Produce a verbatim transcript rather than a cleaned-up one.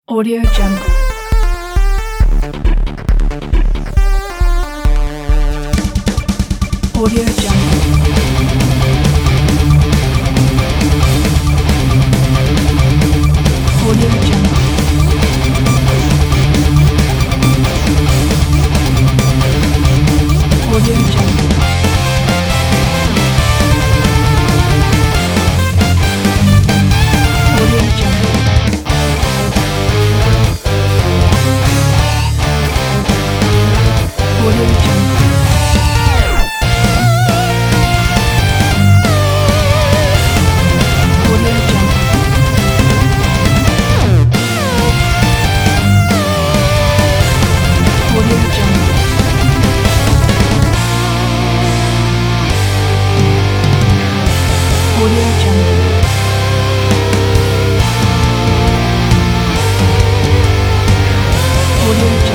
Audio Jungle. Audio Jungle. Audio Jungle. Audio Jungle. Audio Jungle. Audio Jungle. Audio Jungle. Audio Jungle. Audio Jungle. Audio